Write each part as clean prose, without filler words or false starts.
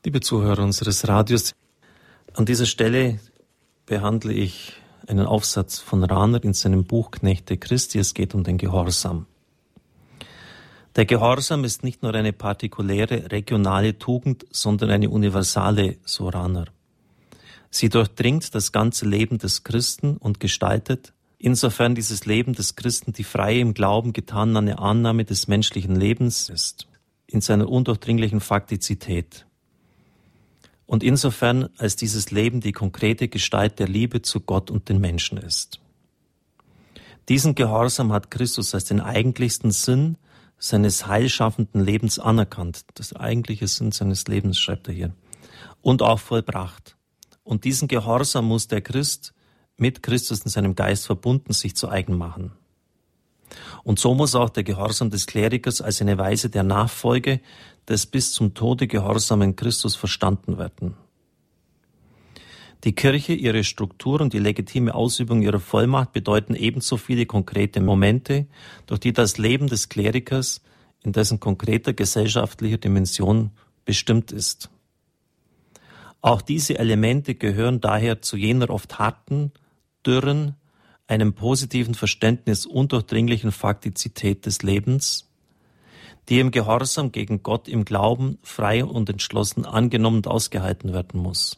Liebe Zuhörer unseres Radios, an dieser Stelle behandle ich einen Aufsatz von Rahner in seinem Buch Knechte Christi. Es geht um den Gehorsam. Der Gehorsam ist nicht nur eine partikuläre, regionale Tugend, sondern eine universale, so Rahner. Sie durchdringt das ganze Leben des Christen und gestaltet, insofern dieses Leben des Christen die freie im Glauben getane Annahme des menschlichen Lebens ist, in seiner undurchdringlichen Faktizität. Und insofern, als dieses Leben die konkrete Gestalt der Liebe zu Gott und den Menschen ist. Diesen Gehorsam hat Christus als den eigentlichsten Sinn seines heilschaffenden Lebens anerkannt. Das eigentliche Sinn seines Lebens, schreibt er hier. Und auch vollbracht. Und diesen Gehorsam muss der Christ mit Christus in seinem Geist verbunden sich zu eigen machen. Und so muss auch der Gehorsam des Klerikers als eine Weise der Nachfolge des bis zum Tode gehorsamen Christus verstanden werden. Die Kirche, ihre Struktur und die legitime Ausübung ihrer Vollmacht bedeuten ebenso viele konkrete Momente, durch die das Leben des Klerikers in dessen konkreter gesellschaftlicher Dimension bestimmt ist. Auch diese Elemente gehören daher zu jener oft harten, dürren, einem positiven Verständnis undurchdringlichen Faktizität des Lebens, die im Gehorsam gegen Gott im Glauben frei und entschlossen angenommen und ausgehalten werden muss.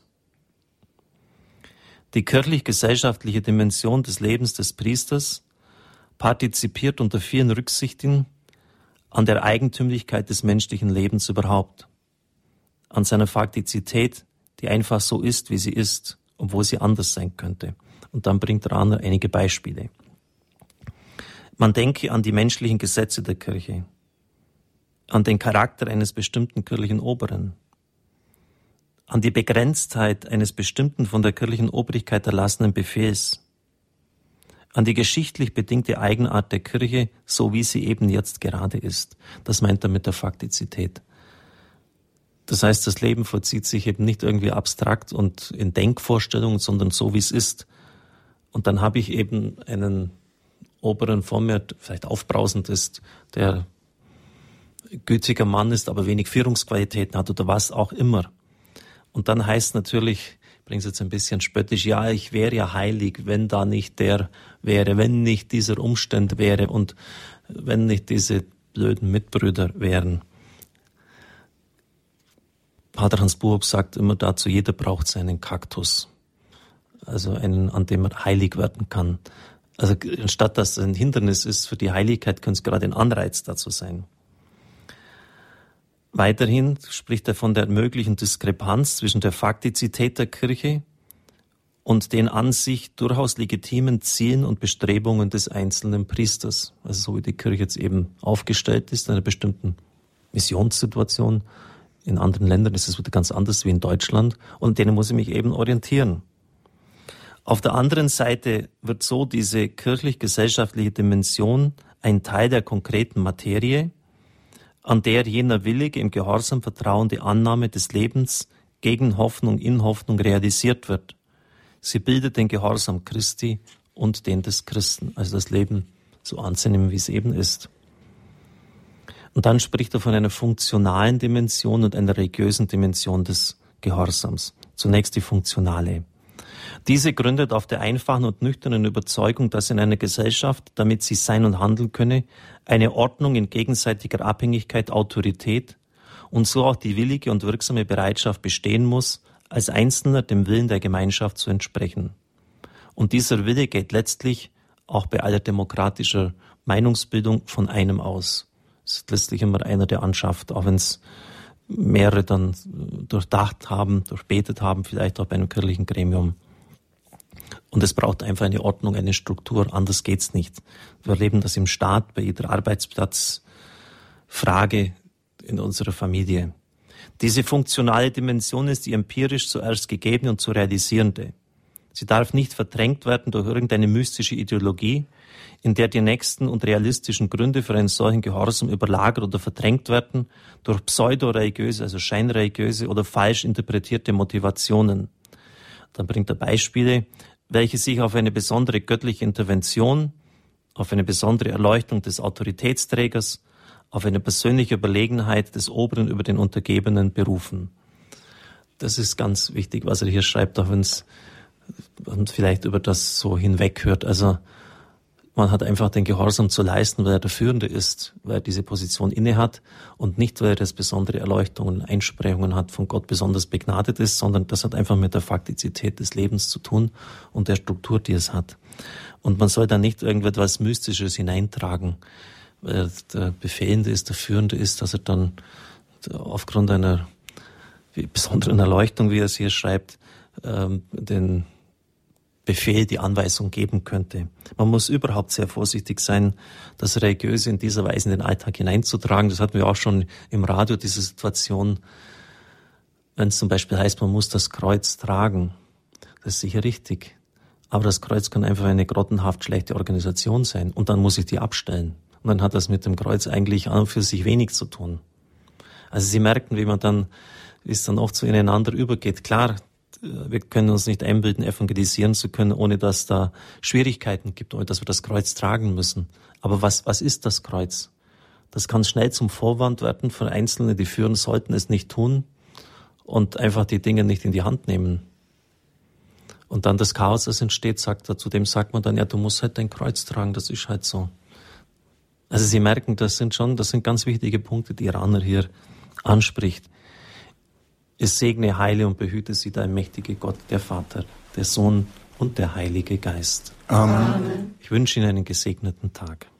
Die kirchlich-gesellschaftliche Dimension des Lebens des Priesters partizipiert unter vielen Rücksichten an der Eigentümlichkeit des menschlichen Lebens überhaupt, an seiner Faktizität, die einfach so ist, wie sie ist, obwohl sie anders sein könnte. Und dann bringt Rahner einige Beispiele. Man denke an die menschlichen Gesetze der Kirche, an den Charakter eines bestimmten kirchlichen Oberen, an die Begrenztheit eines bestimmten von der kirchlichen Obrigkeit erlassenen Befehls, an die geschichtlich bedingte Eigenart der Kirche, so wie sie eben jetzt gerade ist. Das meint er mit der Faktizität. Das heißt, das Leben vollzieht sich eben nicht irgendwie abstrakt und in Denkvorstellungen, sondern so, wie es ist. Und dann habe ich eben einen Oberen vor mir, der vielleicht aufbrausend ist, der gütiger Mann ist, aber wenig Führungsqualitäten hat oder was auch immer. Und dann heißt natürlich, ich bringe es jetzt ein bisschen spöttisch, ja, ich wäre ja heilig, wenn da nicht der wäre, wenn nicht dieser Umstand wäre und wenn nicht diese blöden Mitbrüder wären. Pater Hans Buob sagt immer dazu, jeder braucht seinen Kaktus. Also einen, an dem er heilig werden kann. Also anstatt dass es ein Hindernis ist für die Heiligkeit, könnte es gerade ein Anreiz dazu sein. Weiterhin spricht er von der möglichen Diskrepanz zwischen der Faktizität der Kirche und den an sich durchaus legitimen Zielen und Bestrebungen des einzelnen Priesters. Also so wie die Kirche jetzt eben aufgestellt ist, in einer bestimmten Missionssituation. In anderen Ländern ist es wieder ganz anders wie in Deutschland und denen muss ich mich eben orientieren. Auf der anderen Seite wird so diese kirchlich-gesellschaftliche Dimension ein Teil der konkreten Materie, an der jener willige, im Gehorsam vertrauende Annahme des Lebens gegen Hoffnung, in Hoffnung realisiert wird. Sie bildet den Gehorsam Christi und den des Christen, also das Leben so anzunehmen, wie es eben ist. Und dann spricht er von einer funktionalen Dimension und einer religiösen Dimension des Gehorsams. Zunächst die funktionale. Diese gründet auf der einfachen und nüchternen Überzeugung, dass in einer Gesellschaft, damit sie sein und handeln könne, eine Ordnung in gegenseitiger Abhängigkeit, Autorität und so auch die willige und wirksame Bereitschaft bestehen muss, als Einzelner dem Willen der Gemeinschaft zu entsprechen. Und dieser Wille geht letztlich auch bei aller demokratischer Meinungsbildung von einem aus. Es ist letztlich immer einer, der anschafft, auch wenn es mehrere dann durchdacht haben, durchbetet haben, vielleicht auch bei einem kirchlichen Gremium. Und es braucht einfach eine Ordnung, eine Struktur, anders geht's nicht. Wir erleben das im Staat, bei jeder Arbeitsplatzfrage in unserer Familie. Diese funktionale Dimension ist die empirisch zuerst gegebene und zu realisierende. Sie darf nicht verdrängt werden durch irgendeine mystische Ideologie, in der die nächsten und realistischen Gründe für einen solchen Gehorsam überlagert oder verdrängt werden durch pseudo-religiöse, also scheinreligiöse oder falsch interpretierte Motivationen. Dann bringt er Beispiele, welche sich auf eine besondere göttliche Intervention, auf eine besondere Erleuchtung des Autoritätsträgers, auf eine persönliche Überlegenheit des Oberen über den Untergebenen berufen. das ist ganz wichtig, was er hier schreibt, auch wenn es vielleicht über das so hinweghört. Also man hat einfach den Gehorsam zu leisten, weil er der Führende ist, weil er diese Position innehat und nicht, weil er das besondere Erleuchtungen, Einsprechungen hat, von Gott besonders begnadet ist, sondern das hat einfach mit der Faktizität des Lebens zu tun und der Struktur, die es hat. Und man soll da nicht irgendetwas Mystisches hineintragen, weil der Befehlende ist, der Führende ist, dass er dann aufgrund einer besonderen Erleuchtung, wie er es hier schreibt, den Befehl, die Anweisung geben könnte. Man muss überhaupt sehr vorsichtig sein, das Religiöse in dieser Weise in den Alltag hineinzutragen. Das hatten wir auch schon im Radio, diese Situation, wenn es zum Beispiel heißt, man muss das Kreuz tragen. Das ist sicher richtig. Aber das Kreuz kann einfach eine grottenhaft schlechte Organisation sein. Und dann muss ich die abstellen. Und dann hat das mit dem Kreuz eigentlich an und für sich wenig zu tun. Also Sie merken, wie es dann oft so ineinander übergeht. Klar, wir können uns nicht einbilden, evangelisieren zu können, ohne dass da Schwierigkeiten gibt, ohne dass wir das Kreuz tragen müssen. Aber was ist das Kreuz? Das kann schnell zum Vorwand werden für Einzelne, die führen, sollten es nicht tun und einfach die Dinge nicht in die Hand nehmen. Und dann das Chaos, das entsteht, zu dem sagt man dann, ja, du musst halt dein Kreuz tragen, das ist halt so. Also Sie merken, das sind ganz wichtige Punkte, die Rahner hier anspricht. Es segne, heile und behüte sie, der allmächtige Gott, der Vater, der Sohn und der Heilige Geist. Amen. Ich wünsche Ihnen einen gesegneten Tag.